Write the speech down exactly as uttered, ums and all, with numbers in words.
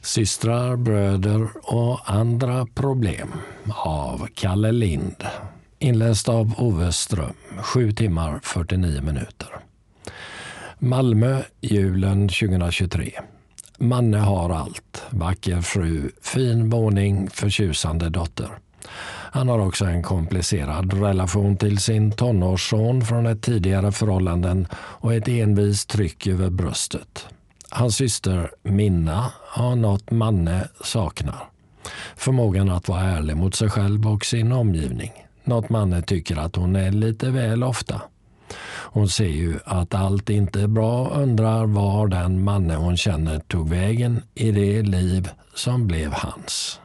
Systrar, bröder och andra problem av Kalle Lind. Inläst av Ove Ström. sju timmar fyrtionio minuter. Malmö, julen tjugohundratjugotre. Manne har allt. Vacker fru, fin våning, förtjusande dotter. Han har också en komplicerad relation till sin tonårsson från ett tidigare förhållanden och ett envis tryck över bröstet. Hans syster Minna har något Manne saknar. Förmågan att vara ärlig mot sig själv och sin omgivning. Något Manne tycker att hon är lite väl ofta. Hon ser ju att allt inte är bra och undrar var den Manne hon känner tog vägen i det liv som blev hans.